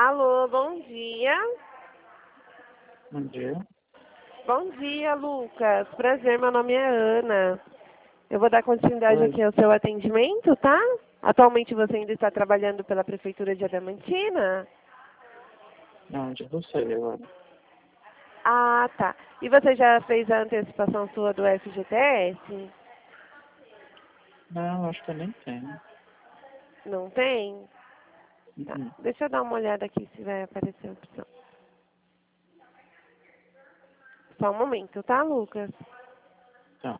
Alô, bom dia. Bom dia. Bom dia, Lucas. Prazer, meu nome é Ana. Eu vou dar continuidade Oi. aqui ao seu atendimento, tá? Atualmente você ainda está trabalhando pela Prefeitura de Adamantina? Não, de você agora. Ah, tá. E você já fez a antecipação sua do FGTS? Não, acho que eu nem tenho. Não tem? Tá. Uhum. Deixa eu dar uma olhada aqui se vai aparecer a opção. Só um momento, tá, Lucas? Tá.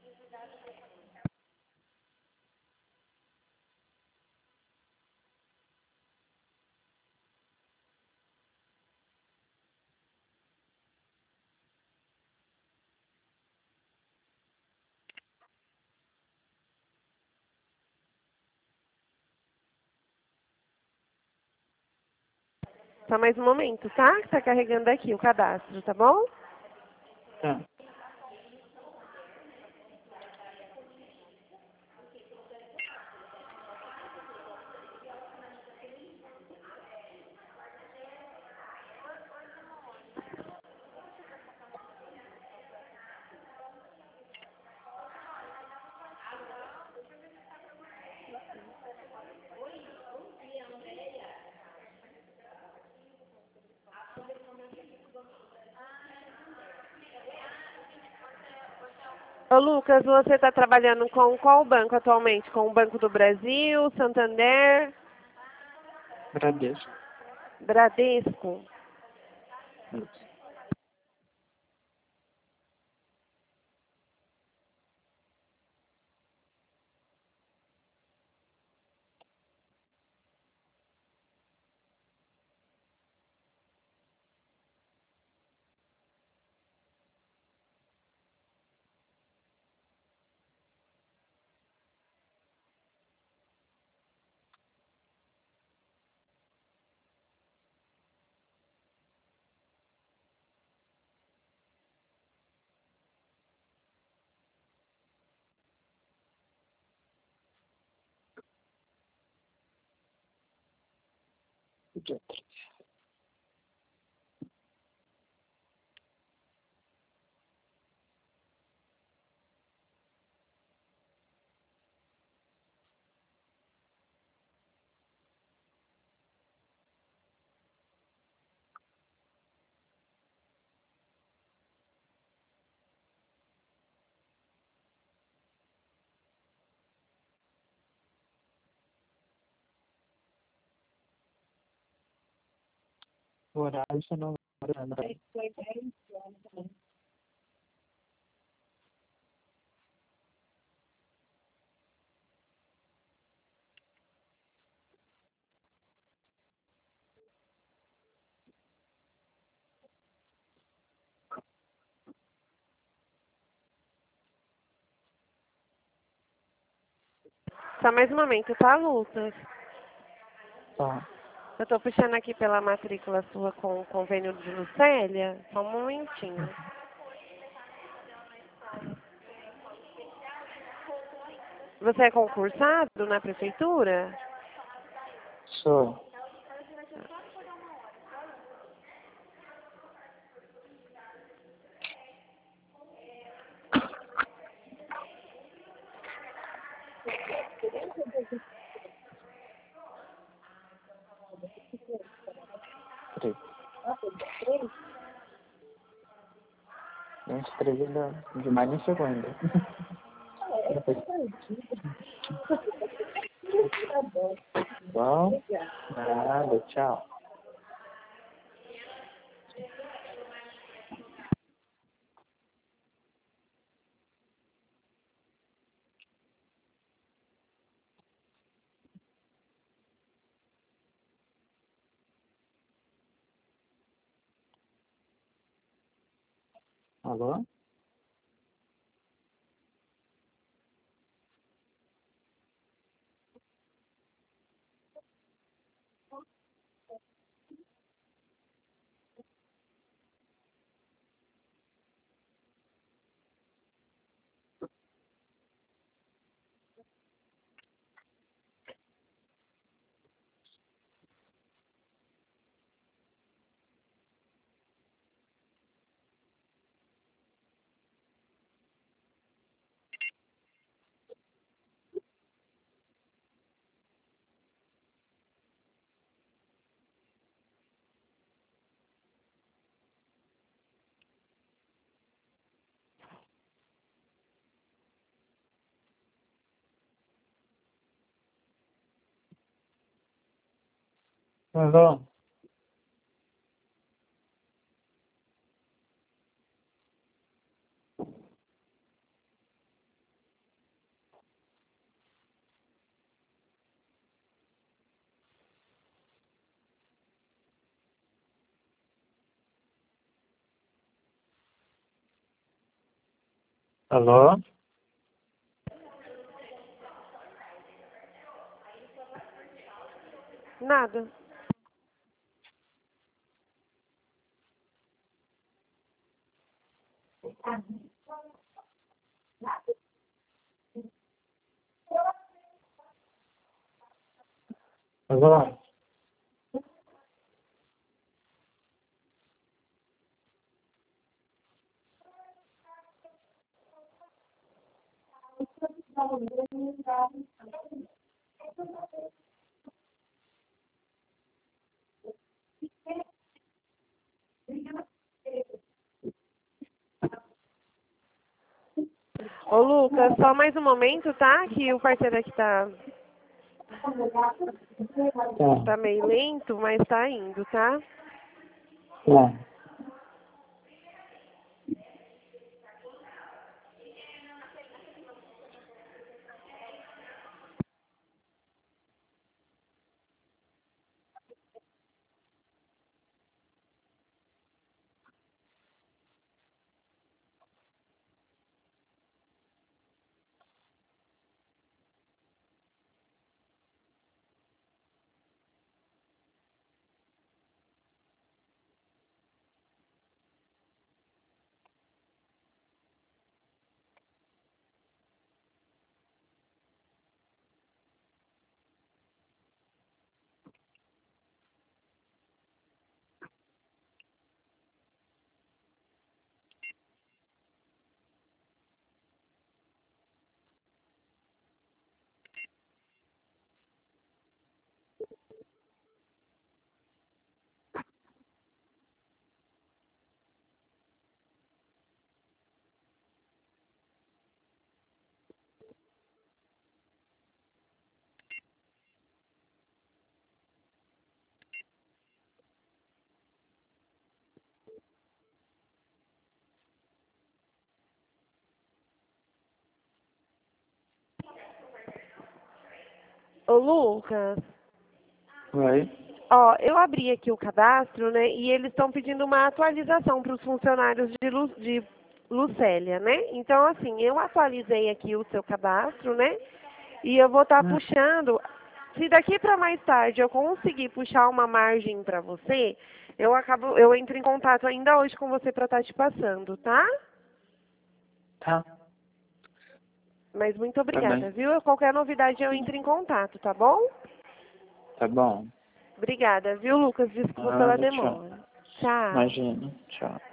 Só mais um momento, tá? Que tá carregando aqui o cadastro, tá bom? Tá. Ô, Lucas, você está trabalhando com qual banco atualmente? Com o Banco do Brasil, Santander, Agradeço. Bradesco? Isso. Dia 3. O horário você não vai lembrar. Só mais um momento, tá, Lucas? Tá. Eu estou puxando aqui pela matrícula sua com o convênio de Lucélia. Só um momentinho. Você é concursado na prefeitura? Sou. Três. Nem escrevi demais nem chegou ainda. Depois. Bom. Nada, tchau. Alô? Alô? Alô? Nada. Alô? Ô, Lucas, só mais um momento, tá? Que o parceiro aqui tá Tá. meio lento, mas tá indo, tá? Tá. Ô, Lucas, Oi? ó, eu abri aqui o cadastro, né? E eles estão pedindo uma atualização para os funcionários de Lucélia, né? Então, assim, eu atualizei aqui o seu cadastro, né? E eu vou estar puxando. Se daqui para mais tarde eu conseguir puxar uma margem para você, eu entro em contato ainda hoje com você para estar te passando, tá? Tá. Mas muito Tá bem. obrigada, viu? Qualquer novidade eu entro em contato, tá bom? Tá bom. Obrigada, viu, Lucas? Desculpa pela Nada, tchau. demora. Tchau. Imagina. Tchau.